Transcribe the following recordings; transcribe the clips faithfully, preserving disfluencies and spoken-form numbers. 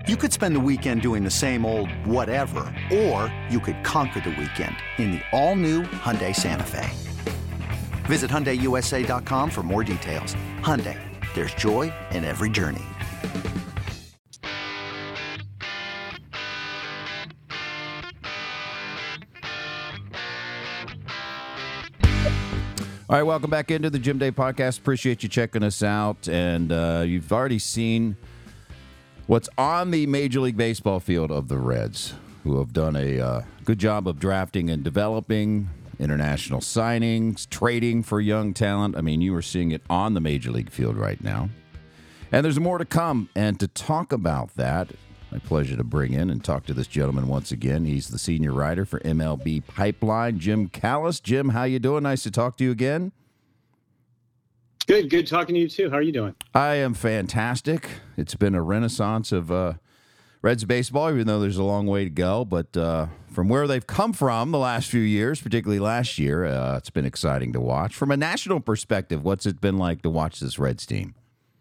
You could spend the weekend doing the same old whatever, or you could conquer the weekend in the all-new Hyundai Santa Fe. Visit Hyundai U S A dot com for more details. Hyundai, there's joy in every journey. All right, welcome back into the Jim Day Podcast. Appreciate you checking us out. And uh, you've already seen what's on the Major League Baseball field of the Reds, who have done a uh, good job of drafting and developing international signings, trading for young talent. I mean, you are seeing it on the Major League field right now. And there's more to come. And to talk about that, my pleasure to bring in and talk to this gentleman once again. He's the senior writer for M L B Pipeline, Jim Callis. Jim, how you doing? Nice to talk to you again. Good, good talking to you too. How are you doing? I am fantastic. It's been a renaissance of uh, Reds baseball, even though there's a long way to go. But uh, from where they've come from the last few years, particularly last year, uh, it's been exciting to watch. From a national perspective, what's it been like to watch this Reds team?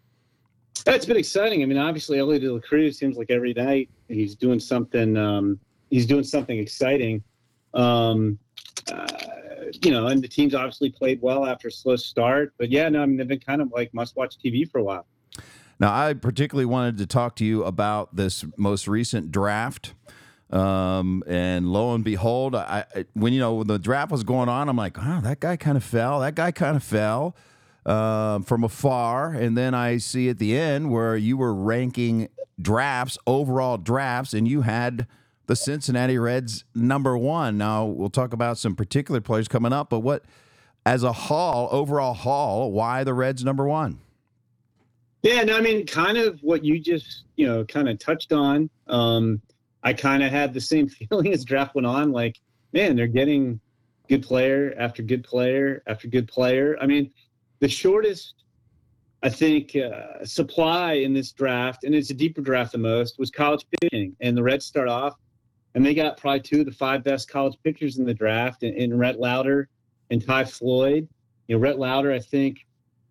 It's been exciting. I mean, obviously, Ellie De La Cruz seems like every night he's doing something. Um, he's doing something exciting. Um, uh, you know, and the team's obviously played well after a slow start. But yeah, no, I mean, they've been kind of like must-watch T V for a while. Now, I particularly wanted to talk to you about this most recent draft. Um, and lo and behold, I, I when you know when the draft was going on, I'm like, oh, that guy kind of fell. That guy kind of fell. Uh, from afar, and then I see at the end where you were ranking drafts, overall drafts, and you had the Cincinnati Reds number one. Now, we'll talk about some particular players coming up, but what, as a haul, overall haul, why the Reds number one? Yeah, no, I mean, kind of what you just, you know, kind of touched on. Um, I kind of had the same feeling as draft went on, like, man, they're getting good player after good player after good player. I mean, the shortest, I think, uh, supply in this draft, and it's a deeper draft than most, was college pitching. And the Reds start off, and they got probably two of the five best college pitchers in the draft, in, in Rhett Lauder and Ty Floyd. You know, Rhett Lauder, I think,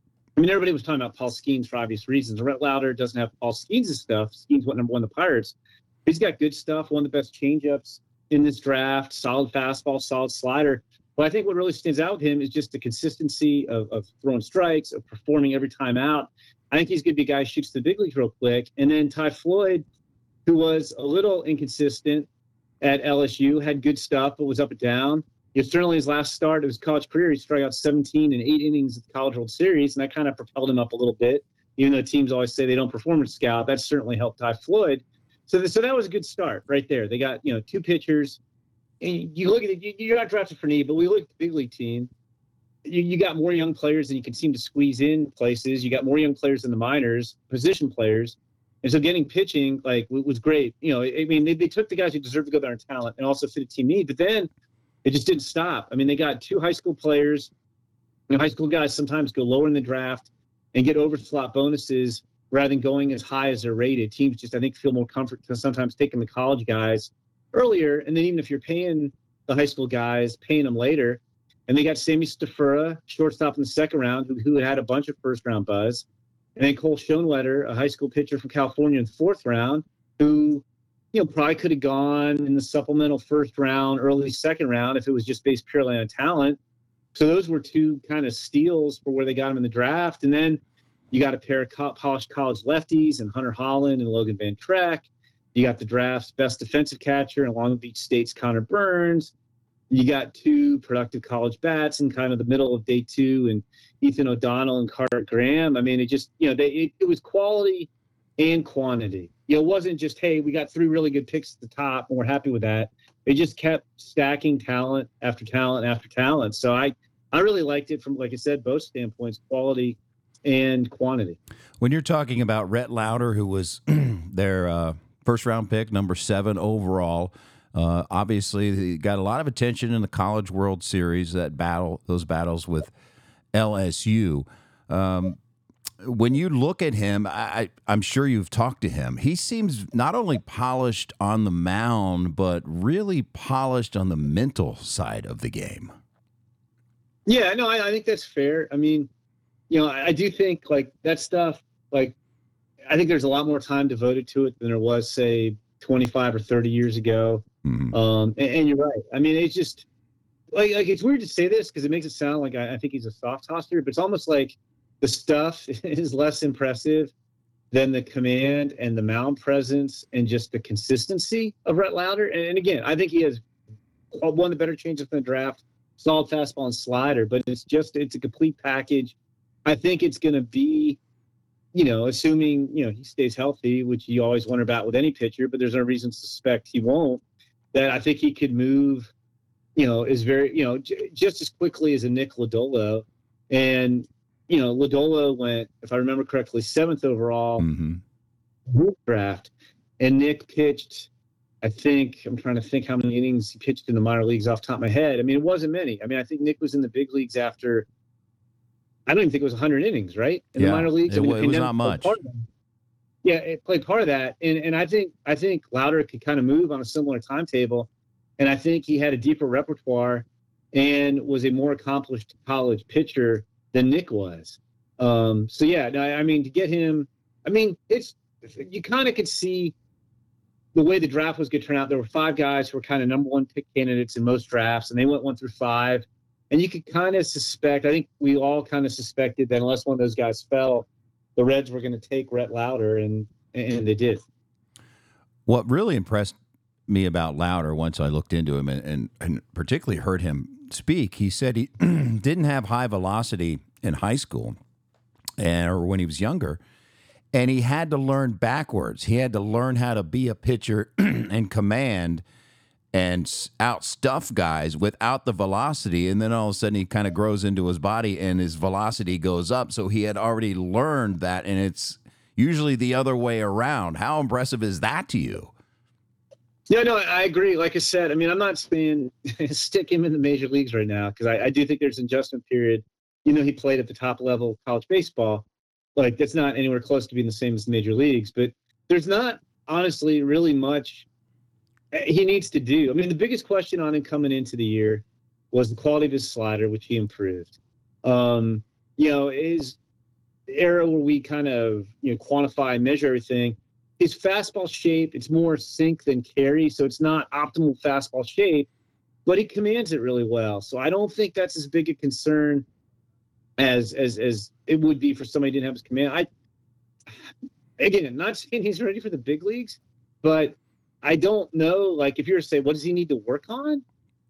I mean, everybody was talking about Paul Skeens for obvious reasons. Rhett Lauder doesn't have Paul Skeens' stuff. Skeens went number one in the Pirates. He's got good stuff, one of the best changeups in this draft, solid fastball, solid slider. But I think what really stands out with him is just the consistency of, of throwing strikes, of performing every time out. I think he's going to be a guy who shoots the big leagues real quick. And then Ty Floyd, who was a little inconsistent at L S U, had good stuff, but was up and down. You know, certainly his last start of his college career, he struck out seventeen in eight innings at the College World Series, and that kind of propelled him up a little bit. Even though teams always say they don't performance scout, that certainly helped Ty Floyd. So, the, so that was a good start right there. They got, you know, two pitchers. And you look at it, you're not drafted for need, but we look at the big league team. You, you got more young players than you can seem to squeeze in places. You got more young players in the minors, position players. And so getting pitching, like, was great. You know, I mean, they, they took the guys who deserved to go there in talent and also fit a team need, but then it just didn't stop. I mean, they got two high school players. You know, high school guys sometimes go lower in the draft and get over slot bonuses rather than going as high as they're rated. Teams just, I think, feel more comfort sometimes taking the college guys earlier, and then even if you're paying the high school guys, paying them later, and they got Sammy Stafura, shortstop in the second round, who, who had a bunch of first-round buzz, and then Cole Schoenwetter, a high school pitcher from California in the fourth round, who, you know, probably could have gone in the supplemental first round, early second round if it was just based purely on talent. So those were two kind of steals for where they got him in the draft. And then you got a pair of polished college lefties and Hunter Holland and Logan Van Treck. You got the draft's best defensive catcher in Long Beach State's Connor Burns. You got two productive college bats in kind of the middle of day two, and Ethan O'Donnell and Carter Graham. I mean, it just, you know, they it, it was quality and quantity. You know, it wasn't just, hey, we got three really good picks at the top and we're happy with that. They just kept stacking talent after talent after talent. So I, I really liked it from, like I said, both standpoints, quality and quantity. When you're talking about Rhett Lauder, who was their uh, first-round pick, number seven overall, uh, obviously he got a lot of attention in the College World Series, that battle, those battles with L S U. Um, when you look at him, I, I'm sure you've talked to him. He seems not only polished on the mound, but really polished on the mental side of the game. Yeah, no, I, I think that's fair. I mean, you know, I, I do think like that stuff, like I think there's a lot more time devoted to it than there was, say, twenty-five or thirty years ago. Mm-hmm. Um, and, and you're right. I mean, it's just like, like it's weird to say this because it makes it sound like I, I think he's a soft tosser, but it's almost like the stuff is less impressive than the command and the mound presence and just the consistency of Rhett Lauder. And, and again, I think he has one of the better changes in the draft, solid fastball and slider, but it's just, it's a complete package. I think it's going to be, you know, assuming, you know, he stays healthy, which you always wonder about with any pitcher, but there's no reason to suspect he won't, that I think he could move, you know, is very, you know, j- just as quickly as a Nick Lodolo. And, you know, Lodolo went, if I remember correctly, seventh overall Mm-hmm. draft. And Nick pitched, I think, I'm trying to think how many innings he pitched in the minor leagues off the top of my head. I mean, it wasn't many. I mean, I think Nick was in the big leagues after, I don't even think it was one hundred innings, right? In yeah, the minor leagues. It, I mean, it was not much. Yeah, it played part of that. And and I think I think Lauder could kind of move on a similar timetable. And I think he had a deeper repertoire and was a more accomplished college pitcher than Nick was. Um, so, yeah, no, I mean, to get him, I mean, it's you kind of could see the way the draft was going to turn out. There were five guys who were kind of number one pick candidates in most drafts, and they went one through five. And you could kind of suspect, I think we all kind of suspected that unless one of those guys fell, the Reds were going to take Rhett Lauder, and and they did. What really impressed me about Lauder once I looked into him and, and, and particularly heard him speak, he said he didn't have high velocity in high school and, or when he was younger, and he had to learn backwards. He had to learn how to be a pitcher and command and outstuff guys without the velocity, and then all of a sudden he kind of grows into his body and his velocity goes up. So he had already learned that, and it's usually the other way around. How impressive is that to you? Yeah, no, I agree. Like I said, I mean, I'm not saying stick him in the major leagues right now because I, I do think there's an adjustment period. You know, he played at the top level of college baseball. Like, that's not anywhere close to being the same as the major leagues, but there's not honestly really much he needs to do. I mean, the biggest question on him coming into the year was the quality of his slider, which he improved. Um, you know, his era where we kind of, you know, quantify and measure everything, his fastball shape, it's more sink than carry, so it's not optimal fastball shape, but he commands it really well. So I don't think that's as big a concern as as as it would be for somebody who didn't have his command. I again, I'm not saying he's ready for the big leagues, but I don't know, like, if you were to say, what does he need to work on?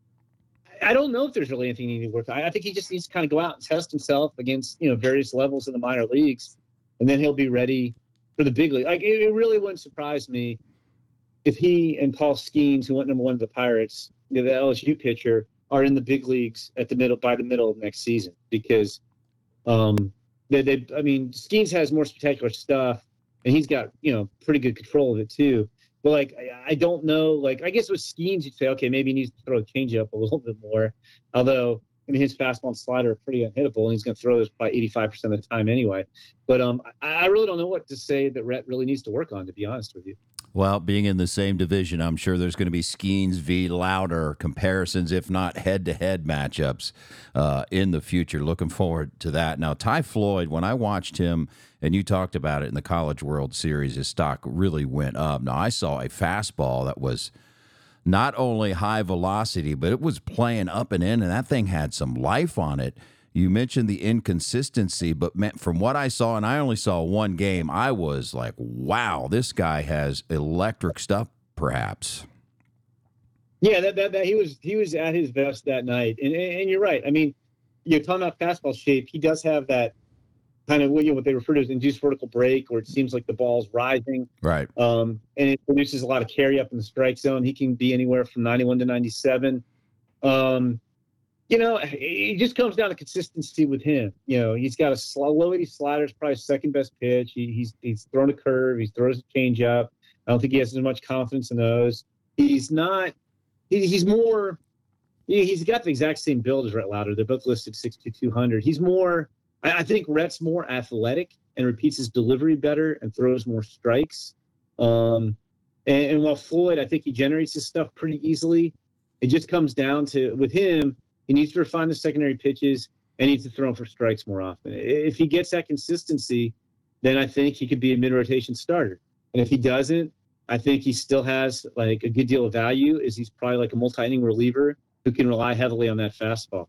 I don't know if there's really anything he needs to work on. I think he just needs to kind of go out and test himself against, you know, various levels in the minor leagues, and then he'll be ready for the big league. Like, it, it really wouldn't surprise me if he and Paul Skeens, who went number one to the Pirates, you know, the L S U pitcher, are in the big leagues at the middle by the middle of next season, because um, they, they, I mean, Skeens has more spectacular stuff, and he's got, you know, pretty good control of it too. But, like, I, I don't know. Like, I guess with Skeens, you'd say, okay, maybe he needs to throw the changeup a little bit more. Although, I mean, his fastball and slider are pretty unhittable, and he's going to throw those by eighty-five percent of the time anyway. But um, I, I really don't know what to say that Rhett really needs to work on, to be honest with you. Well, being in the same division, I'm sure there's going to be Skeens v. Lauder comparisons, if not head-to-head matchups uh, in the future. Looking forward to that. Now, Ty Floyd, when I watched him, and you talked about it in the College World Series, his stock really went up. Now, I saw a fastball that was not only high velocity, but it was playing up and in, and that thing had some life on it. You mentioned the inconsistency, but from what I saw, and I only saw one game, I was like, wow, this guy has electric stuff, perhaps. Yeah, that, that, that he was he was at his best that night. And, and you're right. I mean, you're talking about fastball shape. He does have that kind of, you know, what they refer to as induced vertical break, where it seems like the ball's rising. Right. Um, and it produces a lot of carry up in the strike zone. He can be anywhere from ninety-one to ninety-seven. Um, you know, it just comes down to consistency with him. You know, he's got a slow, low eighty slider, is probably second best pitch. He, he's he's thrown a curve. He throws a changeup. I don't think he has as much confidence in those. He's not. He, he's more. He, he's got the exact same build as Rhett Lauder. They're both listed six two, two hundred. He's more. I, I think Rhett's more athletic and repeats his delivery better and throws more strikes. Um, and, and while Floyd, I think he generates his stuff pretty easily. It just comes down to, with him, he needs to refine the secondary pitches and needs to throw them for strikes more often. If he gets that consistency, then I think he could be a mid-rotation starter. And if he doesn't, I think he still has like a good deal of value. Is he's probably like a multi-inning reliever who can rely heavily on that fastball.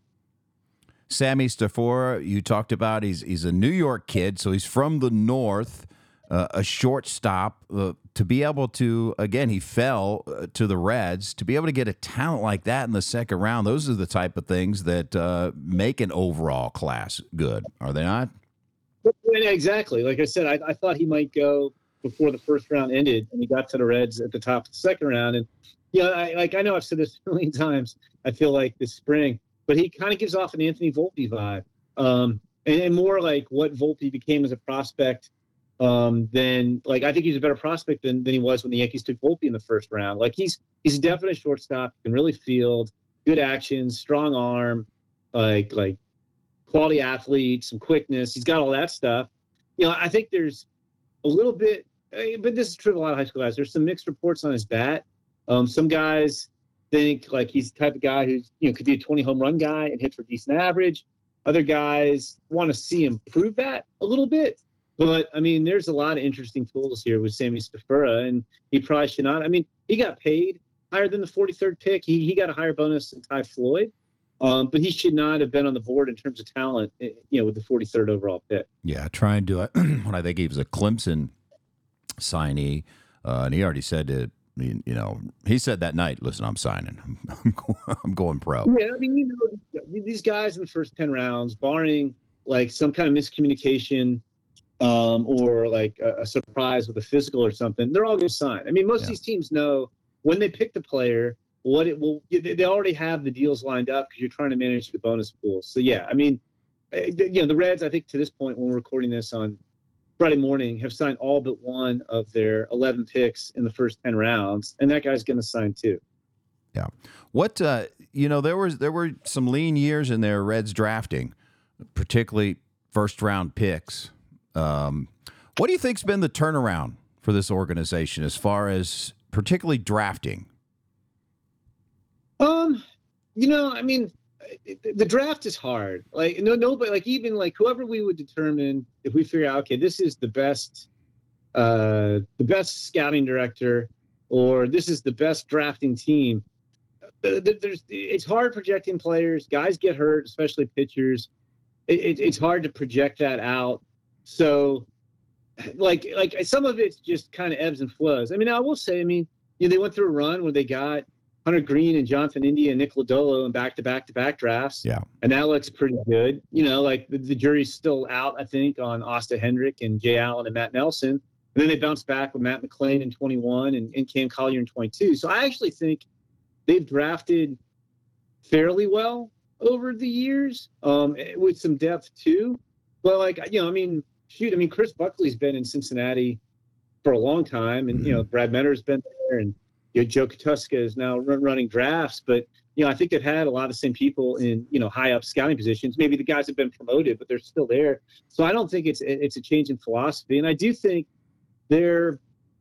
Sammy Stafora, you talked about, he's he's a New York kid, so he's from the north, uh, a shortstop. Uh, to be able to, again, he fell uh, to the Reds. To be able to get a talent like that in the second round, those are the type of things that uh, make an overall class good, are they not? Yeah, exactly. Like I said, I, I thought he might go before the first round ended, and he got to the Reds at the top of the second round. And, you know, I, like I know I've said this a million times, I feel like this spring, but he kind of gives off an Anthony Volpe vibe, um, and, and more like what Volpe became as a prospect um, than like I think he's a better prospect than, than he was when the Yankees took Volpe in the first round. Like he's he's a definite shortstop, can really field, good actions, strong arm, like like quality athlete, some quickness. He's got all that stuff. You know, I think there's a little bit, but this is true of a lot of high school guys. There's some mixed reports on his bat. Um, some guys think like he's the type of guy who's, you know, could be a twenty home run guy and hit for decent average. Other guys want to see him prove that a little bit. But, I mean, there's a lot of interesting tools here with Sammy Stafora, and he probably should not. I mean, he got paid higher than the forty-third pick. He he got a higher bonus than Ty Floyd, um, but he should not have been on the board in terms of talent, you know, with the forty-third overall pick. Yeah, trying to, uh, when I think he was a Clemson signee, uh, and he already said that, you know, he said that night, listen, I'm signing. I'm going, I'm going pro. Yeah, I mean, you know, these guys in the first ten rounds, barring like some kind of miscommunication um, or like a, a surprise with a physical or something, they're all going to sign. I mean, most yeah. of these teams know when they pick the player, what it will, they already have the deals lined up because you're trying to manage the bonus pool. So, yeah, I mean, you know, the Reds, I think to this point when we're recording this on Friday morning, have signed all but one of their eleven picks in the first ten rounds, and that guy's going to sign too. Yeah. What, uh, you know, there was there were some lean years in their Reds drafting, particularly first round picks. Um, what do you think's been the turnaround for this organization as far as particularly drafting? Um, you know, I mean, the draft is hard. Like no, nobody, like even like whoever we would determine if we figure out, okay, this is the best, uh, the best scouting director, or this is the best drafting team. There's, it's hard projecting players. Guys get hurt, especially pitchers. It, it, it's hard to project that out. So, like, like some of it's just kind of ebbs and flows. I mean, I will say, I mean, you know, they went through a run where they got Hunter Green and Jonathan India and Nick Lodolo in back-to-back-to-back drafts. Yeah. And that looks pretty good. You know, like the, the jury's still out, I think, on Asta Hendrick and Jay Allen and Matt Nelson. And then they bounced back with Matt McClain in twenty-one and, and Cam Collier in twenty-two. So I actually think they've drafted fairly well over the years, um, with some depth too. But like, you know, I mean, shoot, I mean, Chris Buckley's been in Cincinnati for a long time, and, you know, Brad Mender's been there, and you know, Joe Katuska is now run, running drafts, but, you know, I think they've had a lot of the same people in, you know, high up scouting positions. Maybe the guys have been promoted, but they're still there. So I don't think it's, it's a change in philosophy. And I do think they're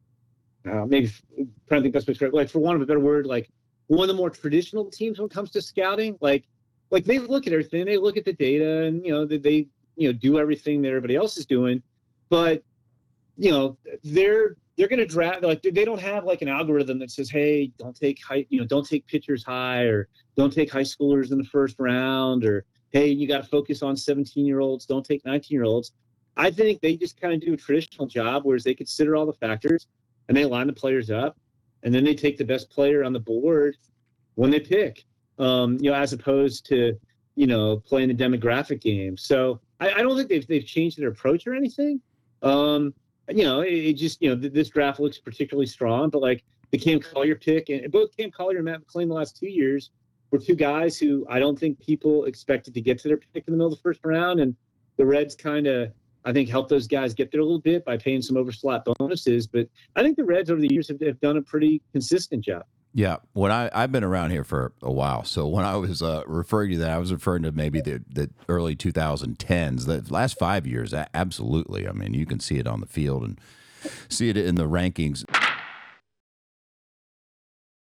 uh, maybe trying to think that's what's like, for want of a better word, like one of the more traditional teams when it comes to scouting. Like, like they look at everything, they look at the data, and, you know, they, they you know, do everything that everybody else is doing, but, you know, they're, they're going to draft, like, they don't have like an algorithm that says, hey, don't take high, you know, don't take pitchers high, or don't take high schoolers in the first round, or, hey, you got to focus on seventeen year olds, don't take nineteen year olds. I think they just kind of do a traditional job, whereas they consider all the factors and they line the players up, and then they take the best player on the board when they pick, um, you know, as opposed to, you know, playing the demographic game. So I, I don't think they've, they've changed their approach or anything. Um, You know, it, it just, you know, th- this draft looks particularly strong, but like the Cam Collier pick, and both Cam Collier and Matt McClain the last two years were two guys who I don't think people expected to get to their pick in the middle of the first round. And the Reds kind of, I think, helped those guys get there a little bit by paying some overslot bonuses. But I think the Reds over the years have, have done a pretty consistent job. Yeah, when I I've been around here for a while, so when I was uh, referring to that, I was referring to maybe the, the early twenty tens. The last five years, absolutely. I mean, you can see it on the field and see it in the rankings.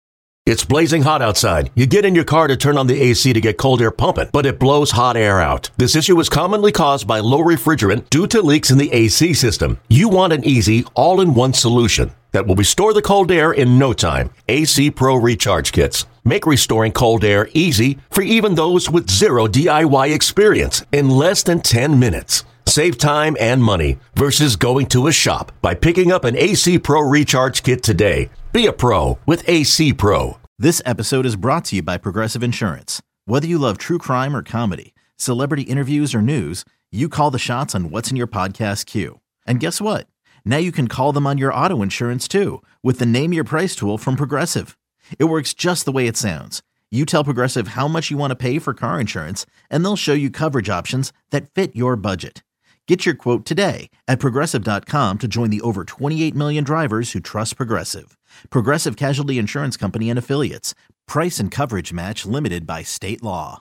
It's blazing hot outside. You get in your car to turn on the A C to get cold air pumping, but it blows hot air out. This issue is commonly caused by low refrigerant due to leaks in the A C system. You want an easy, all-in-one solution that will restore the cold air in no time. A C Pro Recharge Kits make restoring cold air easy for even those with zero D I Y experience in less than ten minutes. Save time and money versus going to a shop by picking up an A C Pro Recharge Kit today. Be a pro with A C Pro. This episode is brought to you by Progressive Insurance. Whether you love true crime or comedy, celebrity interviews or news, you call the shots on what's in your podcast queue. And guess what? Now you can call them on your auto insurance too with the Name Your Price tool from Progressive. It works just the way it sounds. You tell Progressive how much you want to pay for car insurance, and they'll show you coverage options that fit your budget. Get your quote today at Progressive dot com to join the over twenty-eight million drivers who trust Progressive. Progressive Casualty Insurance Company and Affiliates. Price and coverage match limited by state law.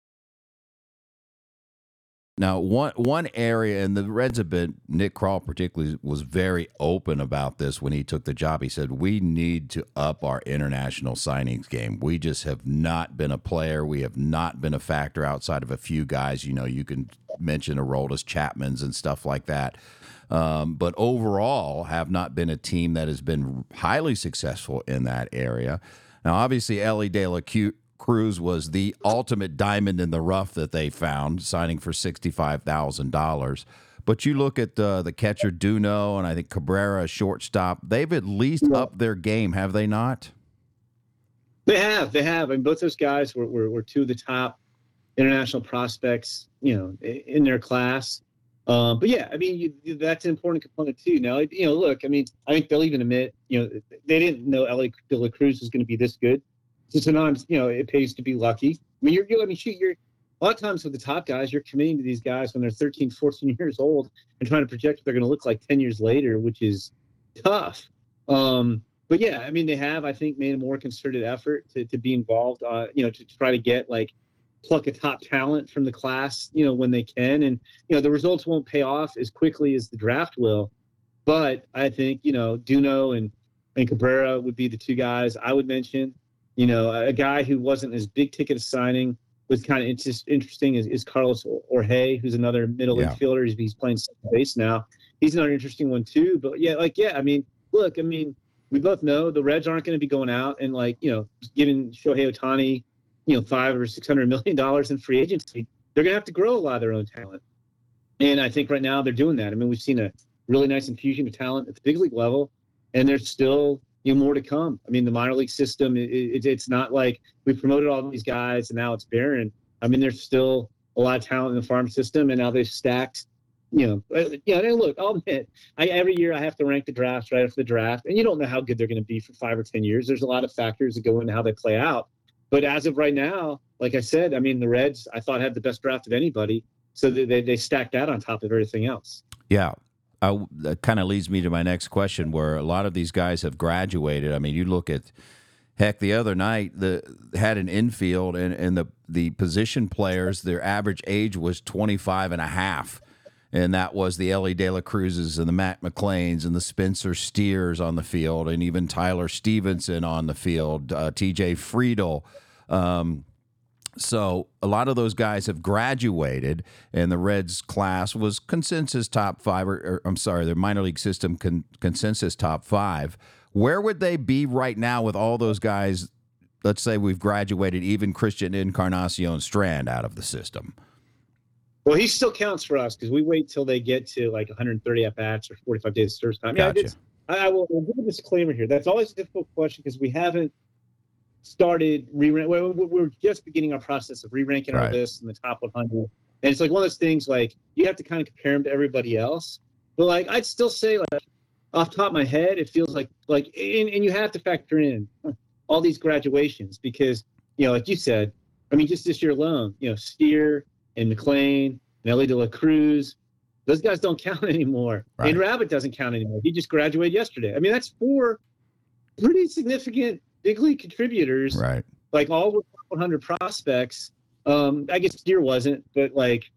Now, one one area, and the Reds have been, Nick Krall particularly was very open about this when he took the job. He said, we need to up our international signings game. We just have not been a player. We have not been a factor outside of a few guys. You know, you can mention Aroldis Chapmans and stuff like that. Um, but overall, have not been a team that has been highly successful in that area. Now, obviously, Elly De La Cruz was the ultimate diamond in the rough that they found, signing for sixty-five thousand dollars. But you look at uh, the catcher Duno and I think Cabrera, shortstop, they've at least upped their game, have they not? They have. They have. I mean, both those guys were, were, were two of the top international prospects, you know, in their class. Um, but yeah, I mean, you, that's an important component too. Now, you know, look, I mean, I think they'll even admit, you know, they didn't know Elly De La Cruz was going to be this good. So sometimes, you know, it pays to be lucky. I mean, you're, you're I mean, shoot, you're a lot of times with the top guys, you're committing to these guys when they're thirteen, fourteen years old and trying to project what they're going to look like ten years later, which is tough. Um, but yeah, I mean, they have, I think, made a more concerted effort to, to be involved, uh, you know, to, to try to get like, pluck a top talent from the class, you know, when they can. And, you know, the results won't pay off as quickly as the draft will. But I think, you know, Duno and, and Cabrera would be the two guys I would mention. You know, a guy who wasn't as big ticket a signing was kind of inter- interesting is, is Carlos Orge, who's another middle yeah. infielder. He's, he's playing second base now. He's another interesting one too. But yeah, like, yeah, I mean, look, I mean, we both know the Reds aren't going to be going out and like, you know, giving Shohei Ohtani, you know, five or six hundred million dollars in free agency. They're going to have to grow a lot of their own talent. And I think right now they're doing that. I mean, we've seen a really nice infusion of talent at the big league level, and there's still, you know, more to come. I mean, the minor league system, it, it, it's not like we promoted all these guys and now it's barren. I mean, there's still a lot of talent in the farm system, and now they've stacked, you know, uh, yeah, and look, I'll admit, I, every year I have to rank the drafts right after the draft, and you don't know how good they're going to be for five or ten years. There's a lot of factors that go into how they play out. But as of right now, like I said, I mean, the Reds, I thought, had the best draft of anybody. So they, they, they stacked that on top of everything else. Yeah. I, that kind of leads me to my next question, where a lot of these guys have graduated. I mean, you look at, heck, the other night, the had an infield, and, and the, the position players, their average age was twenty-five and a half. And that was the Elly De La Cruzes and the Matt McLeans and the Spencer Steers on the field, and even Tyler Stevenson on the field, uh, T J Friedel. Um, so a lot of those guys have graduated, and the Reds class was consensus top five, or, or I'm sorry, their minor league system con- consensus top five. Where would they be right now with all those guys? Let's say we've graduated even Christian Encarnacion Strand out of the system. Well, he still counts for us because we wait till they get to like one hundred thirty at-bats or forty-five days of service time. Gotcha. Yeah, I, I will we'll give a disclaimer here. That's always a difficult question because we haven't started re-rank. We're, we're just beginning our process of re-ranking right. our list in the top one hundred. And it's like one of those things like you have to kind of compare them to everybody else. But like I'd still say, like off the top of my head, it feels like like and, and you have to factor in all these graduations because, you know, like you said, I mean, just this year alone, you know, Steer and McLean and Elly De La Cruz, those guys don't count anymore. Right. And Rabbit doesn't count anymore. He just graduated yesterday. I mean, that's four pretty significant big league contributors. Right. Like all with one hundred prospects. Um, I guess Steer wasn't, but like,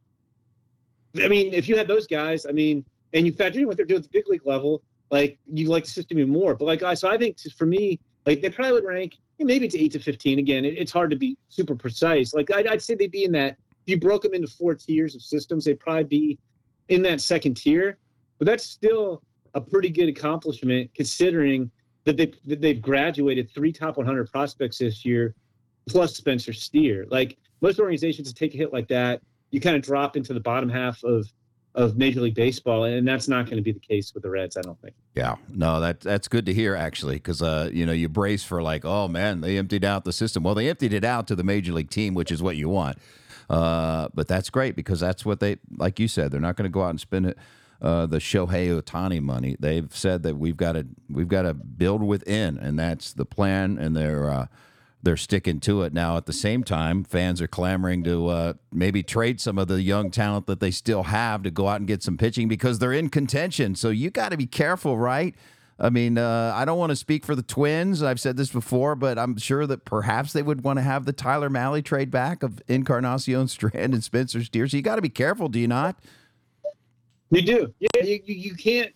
I mean, if you had those guys, I mean, and you factor in what they're doing at the big league level, like you like the system even more. But like, so I think for me, like they probably would rank maybe it's eight to fifteen. Again, it, it's hard to be super precise. Like I'd, I'd say they'd be in that. If you broke them into four tiers of systems, they'd probably be in that second tier. But that's still a pretty good accomplishment considering that they that they've graduated three top one hundred prospects this year, plus Spencer Steer. Like most organizations that take a hit like that, you kind of drop into the bottom half of of Major League Baseball, and that's not going to be the case with the Reds, I don't think. Yeah, no, that that's good to hear actually, because uh, you know, you brace for like, oh man, they emptied out the system. Well, they emptied it out to the Major League team, which is what you want. Uh, but that's great because that's what they, like you said, they're not going to go out and spend it. Uh, the Shohei Ohtani money. They've said that we've got to we've got to build within, and that's the plan, and they're uh, they're sticking to it. Now, at the same time, fans are clamoring to uh, maybe trade some of the young talent that they still have to go out and get some pitching because they're in contention. So you got to be careful, right? I mean, uh, I don't want to speak for the Twins. I've said this before, but I'm sure that perhaps they would want to have the Tyler Mahle trade back of Encarnacion Strand and Spencer Steer. So you got to be careful, do you not? You do. Yeah, you, you, you can't,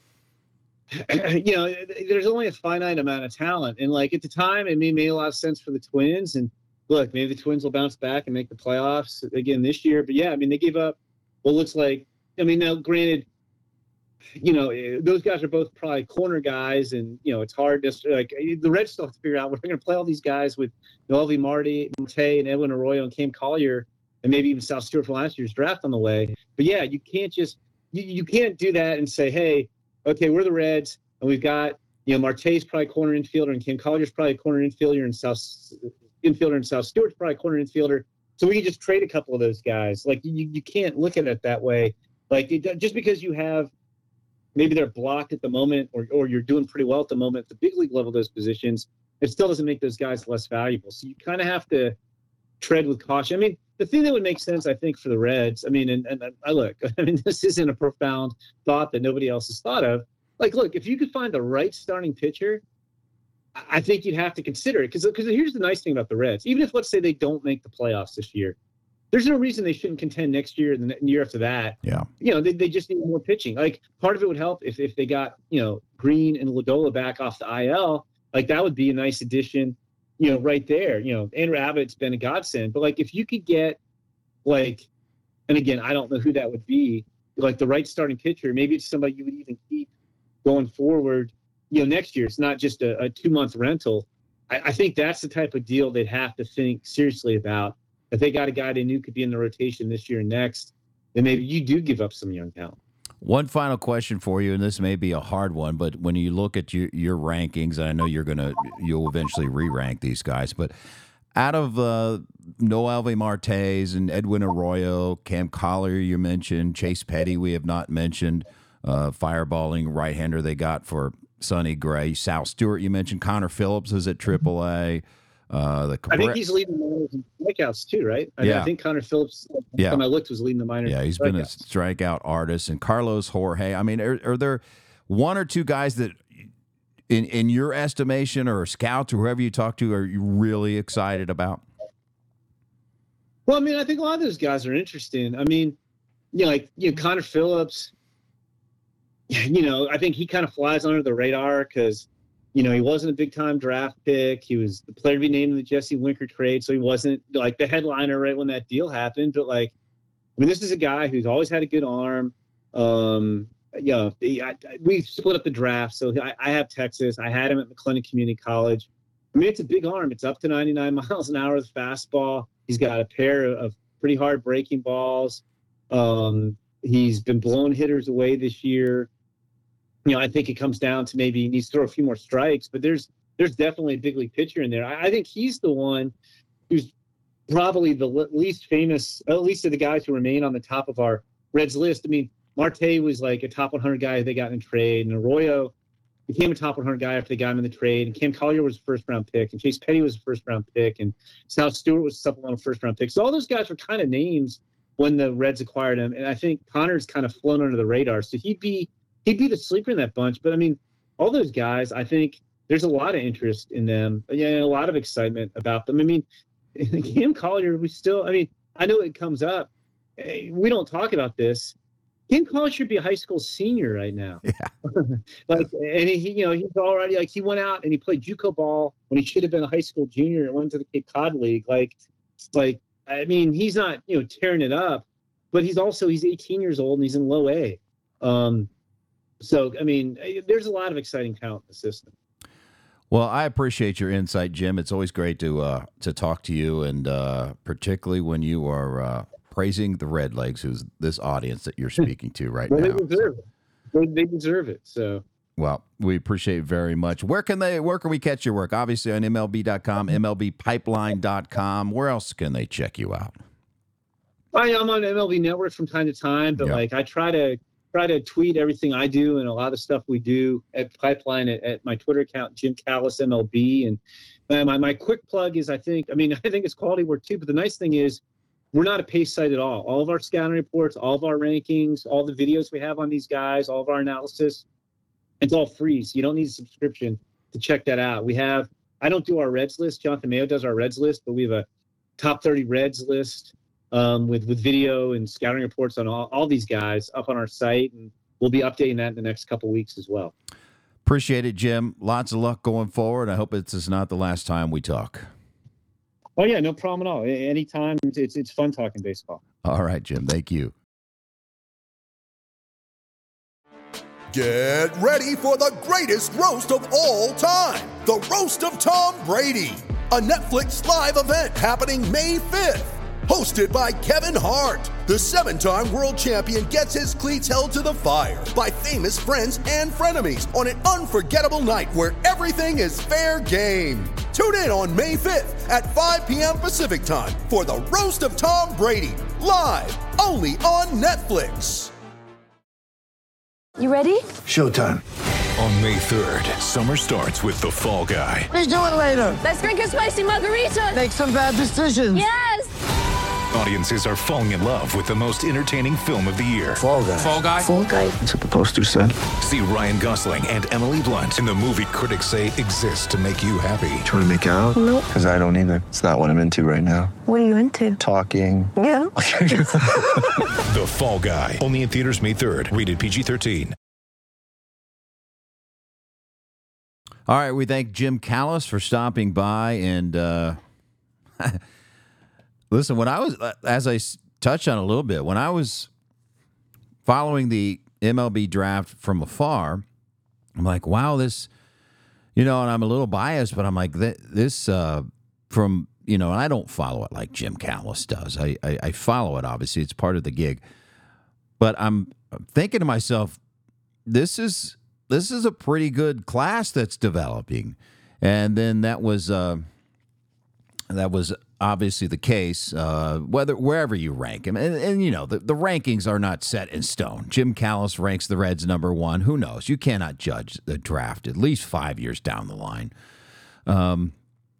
you know, there's only a finite amount of talent. And, like, at the time, it made, made a lot of sense for the Twins. And, look, maybe the Twins will bounce back and make the playoffs again this year. But, yeah, I mean, they gave up what looks like – I mean, now, granted, you know, those guys are both probably corner guys. And, you know, it's hard to – like, the Reds still have to figure out we're going to play all these guys with Noelvi Marte, Marte, and Edwin Arroyo and Cam Collier and maybe even South Stewart for last year's draft on the way. But, yeah, you can't just – You, you can't do that and say, hey, okay, we're the Reds, and we've got, you know, Marte's probably corner infielder, and Cam Collier's probably corner infielder, and South infielder, and South Stewart's probably corner infielder. So we can just trade a couple of those guys. Like, you, you can't look at it that way. Like, it, just because you have maybe they're blocked at the moment, or or you're doing pretty well at the moment at the big league level, those positions, it still doesn't make those guys less valuable. So you kind of have to tread with caution. I mean, the thing that would make sense, I think, for the Reds, I mean, and, and I look, I mean, this isn't a profound thought that nobody else has thought of. Like, look, if you could find the right starting pitcher, I think you'd have to consider it. Because because here's the nice thing about the Reds. Even if, let's say, they don't make the playoffs this year, there's no reason they shouldn't contend next year and the year after that. Yeah. You know, they, they just need more pitching. Like, part of it would help if, if they got, you know, Green and Ladola back off the I L. Like, that would be a nice addition. You know, right there, you know, Andrew Abbott's been a godsend. But, like, if you could get, like, and again, I don't know who that would be, like the right starting pitcher, maybe it's somebody you would even keep going forward, you know, next year. It's not just a, a two-month rental. I, I think that's the type of deal they'd have to think seriously about. If they got a guy they knew could be in the rotation this year and next, then maybe you do give up some young talent. One final question for you, and this may be a hard one, but when you look at your, your rankings, I know you're gonna you'll eventually re-rank these guys, but out of uh, Noelvi Martes and Edwin Arroyo, Cam Collier you mentioned, Chase Petty we have not mentioned, uh, fireballing right-hander they got for Sonny Gray, Sal Stewart you mentioned, Connor Phillips is at triple A. Uh, the I think he's leading the minors in strikeouts too, right? I, yeah. I think Connor Phillips, yeah. when I looked, was leading the minors. Yeah, he's been a strikeout artist. And Carlos Jorge. I mean, are, are there one or two guys that, in in your estimation, or scouts or whoever you talk to, are you really excited about? Well, I mean, I think a lot of those guys are interesting. I mean, you know, like you know, Connor Phillips. You know, I think he kind of flies under the radar because, you know, he wasn't a big-time draft pick. He was the player to be named in the Jesse Winker trade, so he wasn't, like, the headliner right when that deal happened. But, like, I mean, this is a guy who's always had a good arm. Um, you know, he, I, we split up the draft, so I, I have Texas. I had him at McLennan Community College. I mean, it's a big arm. It's up to ninety-nine miles an hour with fastball. He's got a pair of pretty hard breaking balls. Um, he's been blowing hitters away this year. You know, I think it comes down to maybe he needs to throw a few more strikes, but there's there's definitely a big league pitcher in there. I, I think he's the one who's probably the least famous, at least of the guys who remain on the top of our Reds list. I mean, Marte was like a top one hundred guy they got in trade, and Arroyo became a top one hundred guy after they got him in the trade, and Cam Collier was a first-round pick, and Chase Petty was a first-round pick, and South Stewart was a supplemental first-round pick. So all those guys were kind of names when the Reds acquired him, and I think Connor's kind of flown under the radar. So he'd be he'd be the sleeper in that bunch. But, I mean, all those guys, I think there's a lot of interest in them, yeah, a lot of excitement about them. I mean, Cam Collier, we still – I mean, I know it comes up. We don't talk about this. Ken Collins should be a high school senior right now. Yeah. Like, and he, you know, he's already like he went out and he played JUCO ball when he should have been a high school junior and went to the Cape Cod League. Like, like I mean, he's not, you know, tearing it up, but he's also he's eighteen years old and he's in low A. Um, so I mean, there's a lot of exciting talent in the system. Well, I appreciate your insight, Jim. It's always great to uh, to talk to you, and uh, particularly when you are uh, praising the Redlegs, who's this audience that you're speaking to right well, now. They deserve it. They, they deserve it. So, well, we appreciate it very much. Where can they? Where can we catch your work? Obviously on M L B dot com, M L B pipeline dot com. Where else can they check you out? I, I'm on M L B Network from time to time, but Yeah. like I try to try to tweet everything I do and a lot of stuff we do at Pipeline at, at my Twitter account, Jim Callis M L B. And uh, my my quick plug is I think I mean I think it's quality work too. But the nice thing is, we're not a pace site at all. All of our scouting reports, all of our rankings, all the videos we have on these guys, all of our analysis, it's all free. So you don't need a subscription to check that out. We have, I don't do our Reds list. Jonathan Mayo does our Reds list, but we have a top thirty Reds list um, with, with video and scouting reports on all, all these guys up on our site. And we'll be updating that in the next couple of weeks as well. Appreciate it, Jim. Lots of luck going forward. I hope this is not the last time we talk. Oh, yeah, no problem at all. Anytime. It's it's fun talking baseball. All right, Jim. Thank you. Get ready for the greatest roast of all time, the Roast of Tom Brady, a Netflix live event happening May fifth. Hosted by Kevin Hart, the seven-time world champion gets his cleats held to the fire by famous friends and frenemies on an unforgettable night where everything is fair game. Tune in on May fifth at five p.m. Pacific time for the Roast of Tom Brady, live only on Netflix. You ready? Showtime. On May third, summer starts with The Fall Guy. Let's do it later. Let's drink a spicy margarita. Make some bad decisions. Yes! Audiences are falling in love with the most entertaining film of the year. Fall guy. Fall Guy? Fall guy. That's what the poster said. See Ryan Gosling and Emily Blunt in the movie critics say exists to make you happy. Trying to make it out? Nope. Because I don't either. It's not what I'm into right now. What are you into? Talking. Yeah. The Fall Guy. Only in theaters May third. Rated P G thirteen. All right, we thank Jim Callis for stopping by. And uh, listen, when I was, as I touched on a little bit, when I was following the M L B draft from afar, I'm like, wow, this, you know, and I'm a little biased, but I'm like, this uh, from, you know, and I don't follow it like Jim Callis does. I, I, I follow it, obviously. It's part of the gig. But I'm thinking to myself, this is... This is a pretty good class that's developing, and then that was uh, that was obviously the case. Uh, whether wherever you rank him, and, and you know the, the rankings are not set in stone. Jim Callis ranks the Reds number one. Who knows? You cannot judge the draft at least five years down the line. Um,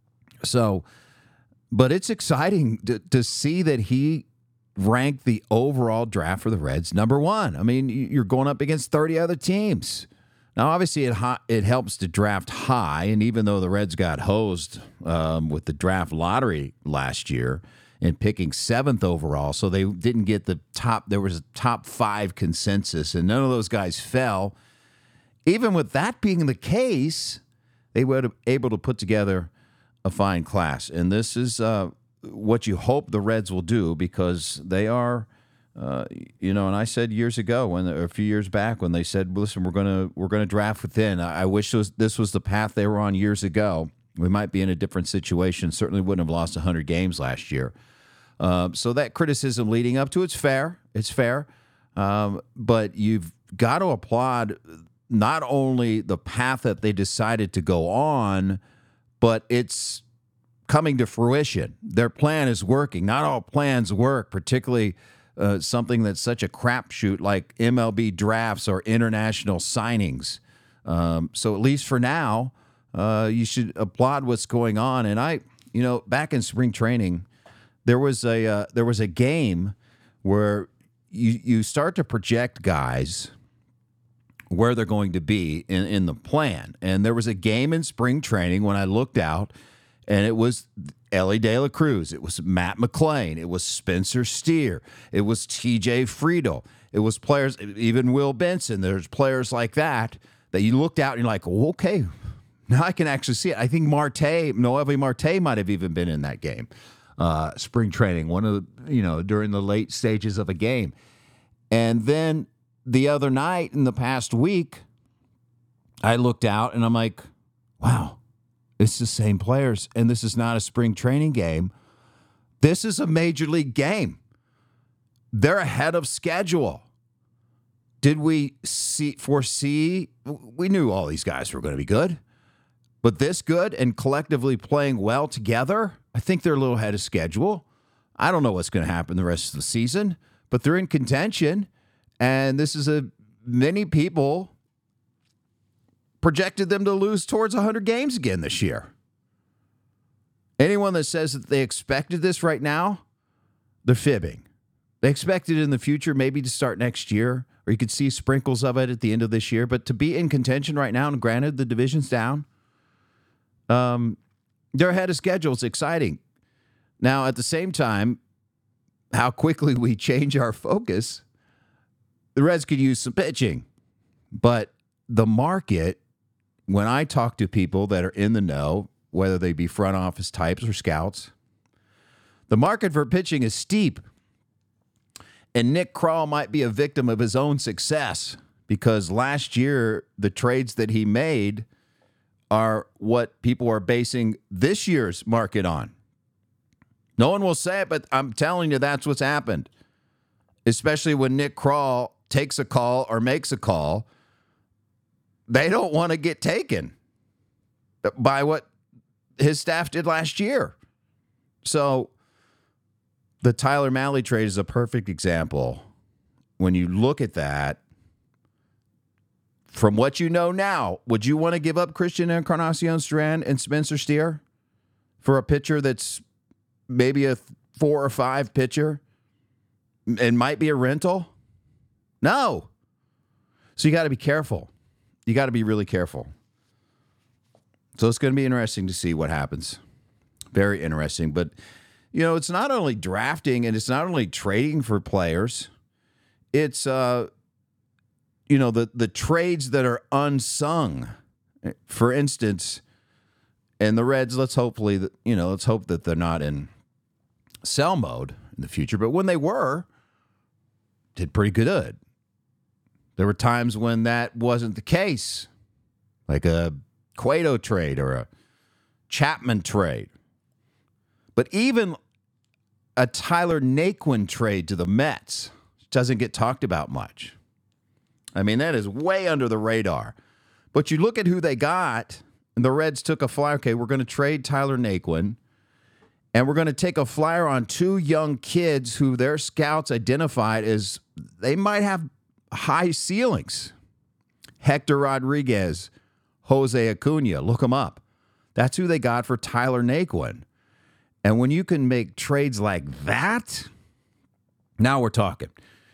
so, but it's exciting to, to see that he ranked the overall draft for the Reds number one. I mean, you're going up against thirty other teams. Now, obviously, it it helps to draft high, and even though the Reds got hosed um, with the draft lottery last year and picking seventh overall, so they didn't get the top, there was a top five consensus, and none of those guys fell. Even with that being the case, they were able to put together a fine class, and this is uh, what you hope the Reds will do because they are... Uh, you know, and I said years ago, when a few years back, when they said, "Listen, we're gonna we're gonna draft within." I, I wish was, this was the path they were on years ago. We might be in a different situation. Certainly wouldn't have lost a hundred games last year. Uh, so that criticism leading up to it's fair. It's fair, um, but you've got to applaud not only the path that they decided to go on, but it's coming to fruition. Their plan is working. Not all plans work, particularly. Uh, something that's such a crapshoot like M L B drafts or international signings. Um, so at least for now, uh, you should applaud what's going on. And I, you know, back in spring training, there was a uh, there was a game where you you start to project guys where they're going to be in, in the plan. And there was a game in spring training when I looked out, and it was Elly De La Cruz. It was Matt McLain. It was Spencer Steer. It was T J Friedel. it was players, even Will Benson. There's players like that that you looked out and you're like, oh, okay, now I can actually see it. I think Marte, Noelvi Marte might have even been in that game, uh, spring training, one of the, you know, during the late stages of a game. And then the other night in the past week, I looked out and I'm like, wow, it's the same players. And this is not a spring training game. This is a major league game. They're ahead of schedule. Did we see foresee? We knew all these guys were going to be good. But this good and collectively playing well together, I think they're a little ahead of schedule. I don't know what's going to happen the rest of the season, but they're in contention. And this is a many people projected them to lose towards one hundred games again this year. Anyone that says that they expected this right now, they're fibbing. They expect it in the future, maybe to start next year, or you could see sprinkles of it at the end of this year. But to be in contention right now, and granted the division's down, um, they're ahead of schedule. It's exciting. Now, at the same time, how quickly we change our focus, the Reds could use some pitching. But the market, when I talk to people that are in the know, whether they be front office types or scouts, the market for pitching is steep. And Nick Krall might be a victim of his own success because last year, the trades that he made are what people are basing this year's market on. No one will say it, but I'm telling you that's what's happened. Especially when Nick Krall takes a call or makes a call, they don't want to get taken by what his staff did last year. So the Tyler Mahle trade is a perfect example. When you look at that, from what you know now, would you want to give up Christian Encarnacion Strand and Spencer Steer for a pitcher that's maybe a four or five pitcher and might be a rental? No. So you got to be careful. You got to be really careful. So it's going to be interesting to see what happens. Very interesting. But, you know, it's not only drafting and it's not only trading for players. It's, uh, you know, the, the trades that are unsung. For instance, and the Reds, let's hopefully, that, you know, let's hope that they're not in sell mode in the future. But when they were, did pretty good. There were times when that wasn't the case, like a Cueto trade or a Chapman trade. But even a Tyler Naquin trade to the Mets doesn't get talked about much. I mean, that is way under the radar. But you look at who they got, and the Reds took a flyer. Okay, we're going to trade Tyler Naquin, and we're going to take a flyer on two young kids who their scouts identified as they might have high ceilings. Hector Rodriguez, Jose Acuna, look them up. That's who they got for Tyler Naquin. And when you can make trades like that, now we're talking.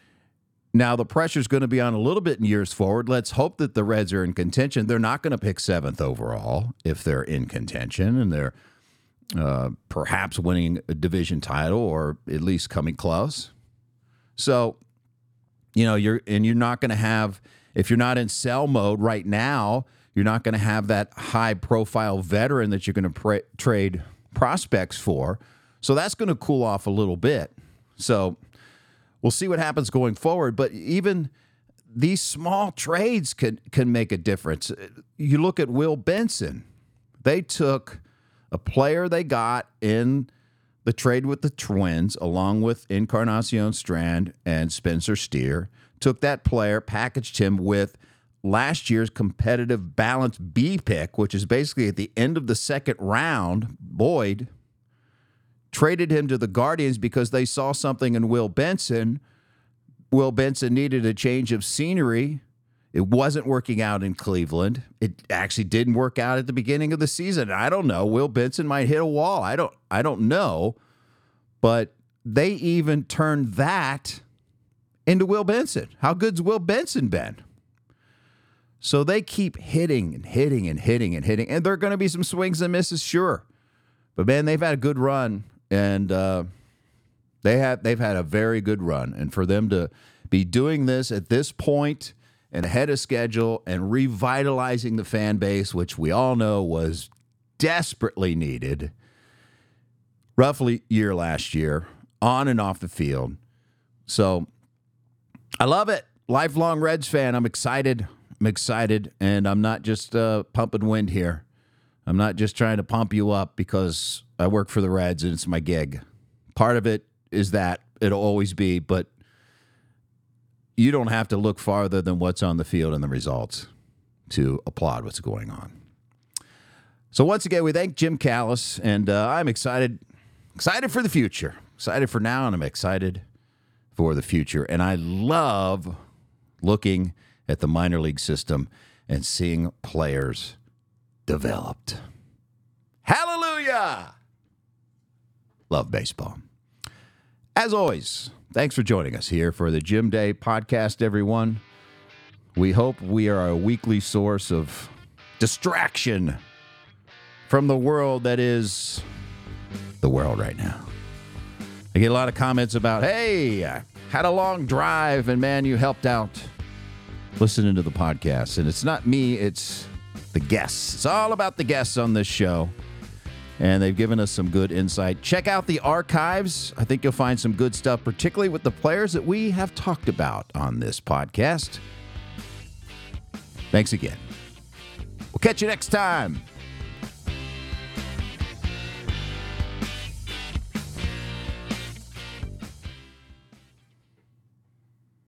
Now, the pressure's going to be on a little bit in years forward. Let's hope that the Reds are in contention. They're not going to pick seventh overall if they're in contention and they're uh, perhaps winning a division title or at least coming close. So, you know, you're and you're not going to have, if you're not in sell mode right now, you're not going to have that high-profile veteran that you're going to pra- trade prospects for. So that's going to cool off a little bit. So we'll see what happens going forward. But even these small trades can, can make a difference. You look at Will Benson. They took a player they got in the trade with the Twins, along with Encarnacion Strand and Spencer Steer, took that player, packaged him with last year's competitive balance B pick, which is basically at the end of the second round, Boyd, traded him to the Guardians because they saw something in Will Benson. Will Benson needed a change of scenery. It wasn't working out in Cleveland. It actually didn't work out at the beginning of the season. I don't know. Will Benson might hit a wall. I don't I don't know. But they even turned that into Will Benson. How good's Will Benson been? So they keep hitting and hitting and hitting and hitting. And there are going to be some swings and misses, sure. But, man, they've had a good run. And uh, they have, they've had a very good run. And for them to be doing this at this point and ahead of schedule and revitalizing the fan base, which we all know was desperately needed roughly year last year, on and off the field. So I love it. Lifelong Reds fan. I'm excited. I'm excited. And I'm not just uh, pumping wind here. I'm not just trying to pump you up because I work for the Reds and it's my gig. Part of it is that. It'll always be, but you don't have to look farther than what's on the field and the results to applaud what's going on. So once again, we thank Jim Callis, and uh, I'm excited, excited for the future. Excited for now, and I'm excited for the future. And I love looking at the minor league system and seeing players developed. Hallelujah! Love baseball. As always, thanks for joining us here for the Jim Day podcast, everyone. We hope we are a weekly source of distraction from the world that is the world right now. I get a lot of comments about, hey, I had a long drive and, man, you helped out listening to the podcast. And it's not me, it's the guests. It's all about the guests on this show. And they've given us some good insight. Check out the archives. I think you'll find some good stuff, particularly with the players that we have talked about on this podcast. Thanks again. We'll catch you next time.